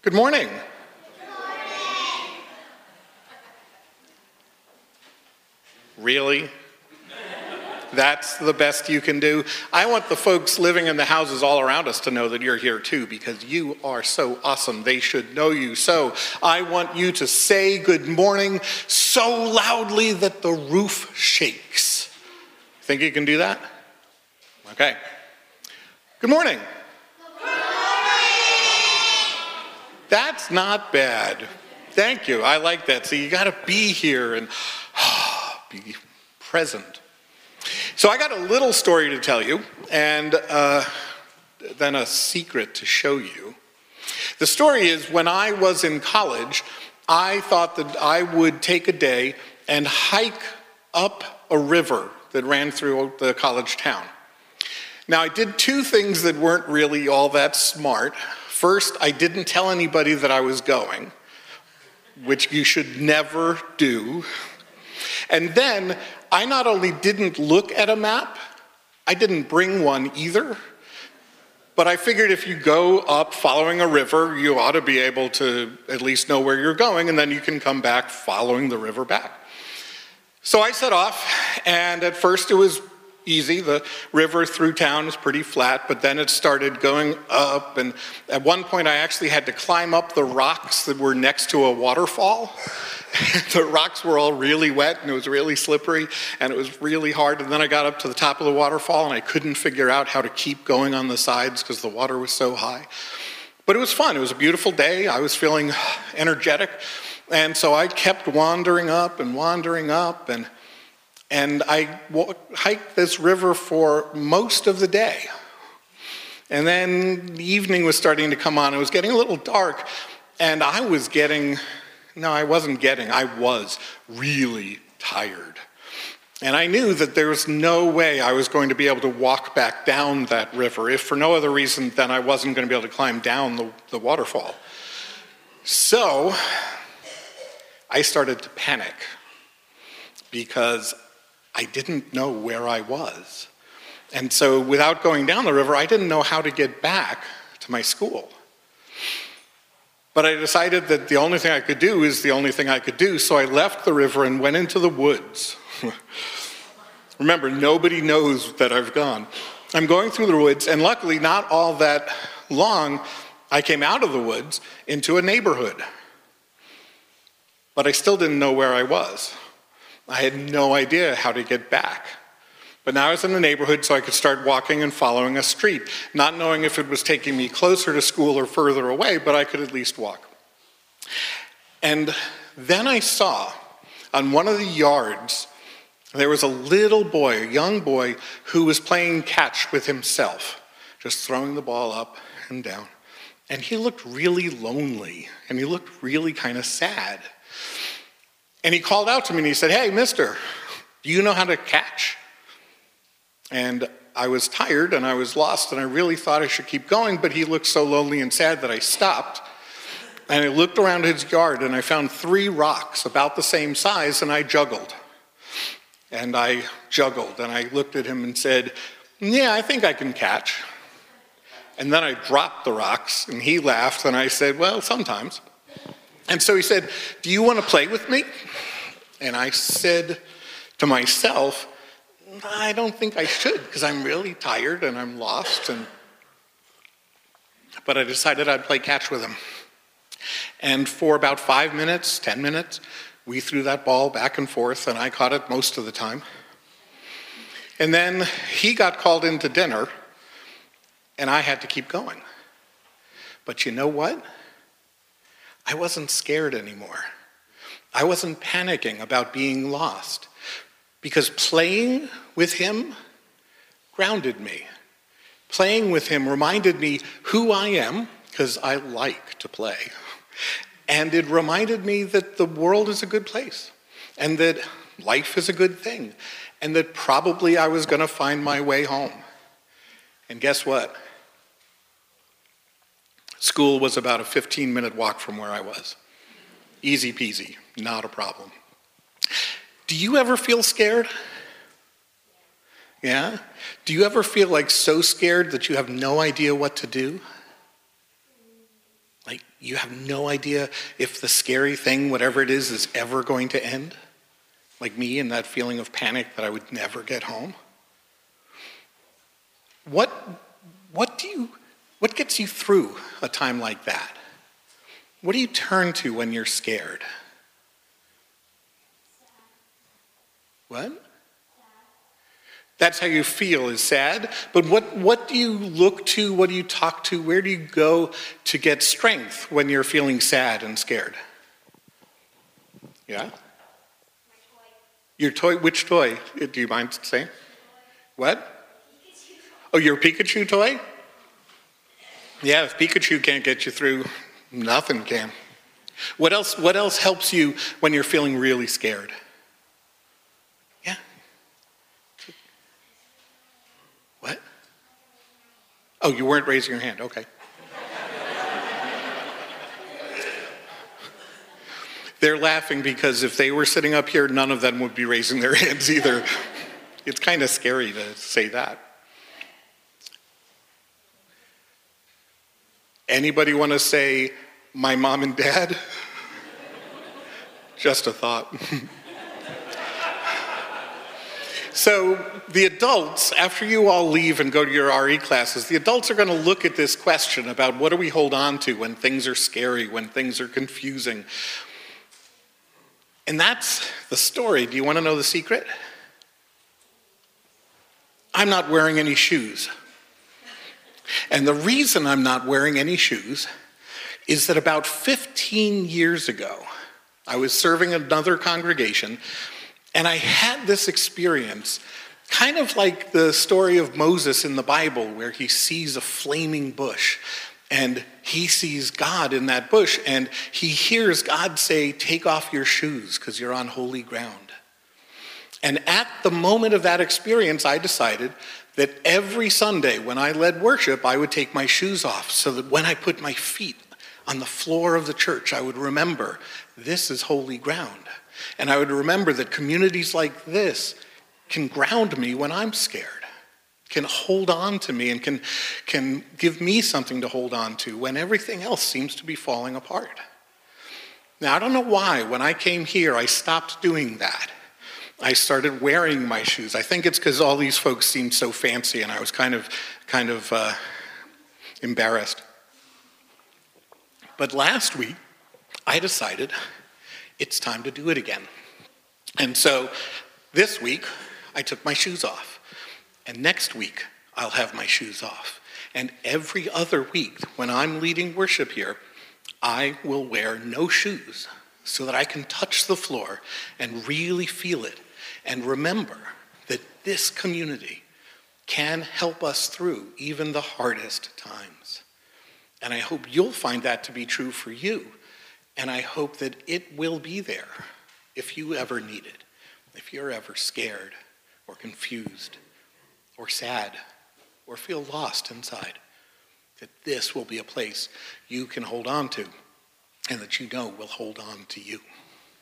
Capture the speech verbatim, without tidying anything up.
Good morning. Good morning. Really? That's the best you can do? I want the folks living in the houses all around us to know that you're here too, because you are so awesome. They should know you. So I want you to say good morning so loudly that the roof shakes. Think you can do that? Okay. Good morning. That's not bad. Thank you. I like that. So you got to be here and be present. So I got a little story to tell you, and uh, then a secret to show you. The story is, when I was in college, I thought that I would take a day and hike up a river that ran through the college town. Now, I did two things that weren't really all that smart. First, I didn't tell anybody that I was going, which you should never do. And then, I not only didn't look at a map, I didn't bring one either. But I figured if you go up following a river, you ought to be able to at least know where you're going, and then you can come back following the river back. So I set off, and at first it was easy. The river through town was pretty flat, but then it started going up, and at one point I actually had to climb up the rocks that were next to a waterfall. The rocks were all really wet, and it was really slippery, and it was really hard. And then I got up to the top of the waterfall, and I couldn't figure out how to keep going on the sides because the water was so high. But it was fun. It was a beautiful day. I was feeling energetic, and so I kept wandering up and wandering up, and And I hiked this river for most of the day. And then the evening was starting to come on. It was getting a little dark. And I was getting, no, I wasn't getting, I was really tired. And I knew that there was no way I was going to be able to walk back down that river, if for no other reason than I wasn't going to be able to climb down the, the waterfall. So I started to panic because I didn't know where I was. And so without going down the river, I didn't know how to get back to my school. But I decided that the only thing I could do is the only thing I could do, so I left the river and went into the woods. Remember, nobody knows that I've gone. I'm going through the woods, and luckily not all that long, I came out of the woods into a neighborhood. But I still didn't know where I was. I had no idea how to get back. But now I was in the neighborhood, so I could start walking and following a street, not knowing if it was taking me closer to school or further away, but I could at least walk. And then I saw on one of the yards, there was a little boy, a young boy, who was playing catch with himself, just throwing the ball up and down. And he looked really lonely, and he looked really kind of sad. And he called out to me and he said, "Hey, mister, do you know how to catch?" And I was tired and I was lost and I really thought I should keep going, but he looked so lonely and sad that I stopped. And I looked around his yard and I found three rocks about the same size, and I juggled. And I juggled and I looked at him and said, "Yeah, I think I can catch." And then I dropped the rocks and he laughed and I said, "Well, sometimes." And so he said, "Do you want to play with me?" And I said to myself, "I don't think I should, because I'm really tired and I'm lost." And But I decided I'd play catch with him. And for about five minutes, ten minutes, we threw that ball back and forth, and I caught it most of the time. And then he got called into dinner, and I had to keep going. But you know what? I wasn't scared anymore. I wasn't panicking about being lost, because playing with him grounded me. Playing with him reminded me who I am, because I like to play. And it reminded me that the world is a good place, and that life is a good thing, and that probably I was going to find my way home. And guess what? School was about a fifteen minute walk from where I was. Easy peasy, not a problem. Do you ever feel scared? Yeah? Do you ever feel like so scared that you have no idea what to do? Like, you have no idea if the scary thing, whatever it is, is ever going to end? Like me and that feeling of panic that I would never get home? What, what do you, what gets you through a time like that? What do you turn to when you're scared? What? That's how you feel, is sad. But what, what do you look to? What do you talk to? Where do you go to get strength when you're feeling sad and scared? Yeah? Your toy, which toy? Do you mind saying? What? Oh, your Pikachu toy? Yeah, if Pikachu can't get you through, nothing can. What else, what else helps you when you're feeling really scared? Yeah? What? Oh, you weren't raising your hand, okay. They're laughing because if they were sitting up here, none of them would be raising their hands either. It's kind of scary to say that. Anybody want to say, my mom and dad? Just a thought. So the adults, after you all leave and go to your R E classes, the adults are going to look at this question about what do we hold on to when things are scary, when things are confusing. And that's the story. Do you want to know the secret? I'm not wearing any shoes. And the reason I'm not wearing any shoes is that about fifteen years ago, I was serving another congregation, and I had this experience, kind of like the story of Moses in the Bible, where he sees a flaming bush, and he sees God in that bush, and he hears God say, take off your shoes because you're on holy ground. And at the moment of that experience, I decided that every Sunday when I led worship, I would take my shoes off so that when I put my feet on the floor of the church, I would remember this is holy ground. And I would remember that communities like this can ground me when I'm scared, can hold on to me and can, can give me something to hold on to when everything else seems to be falling apart. Now, I don't know why, when I came here, I stopped doing that. I started wearing my shoes. I think it's because all these folks seemed so fancy and I was kind of, kind of uh, embarrassed. But last week, I decided it's time to do it again. And so this week, I took my shoes off. And next week, I'll have my shoes off. And every other week, when I'm leading worship here, I will wear no shoes so that I can touch the floor and really feel it and remember that this community can help us through even the hardest times. And I hope you'll find that to be true for you. And I hope that it will be there if you ever need it, if you're ever scared or confused or sad or feel lost inside, that this will be a place you can hold on to and that you know will hold on to you.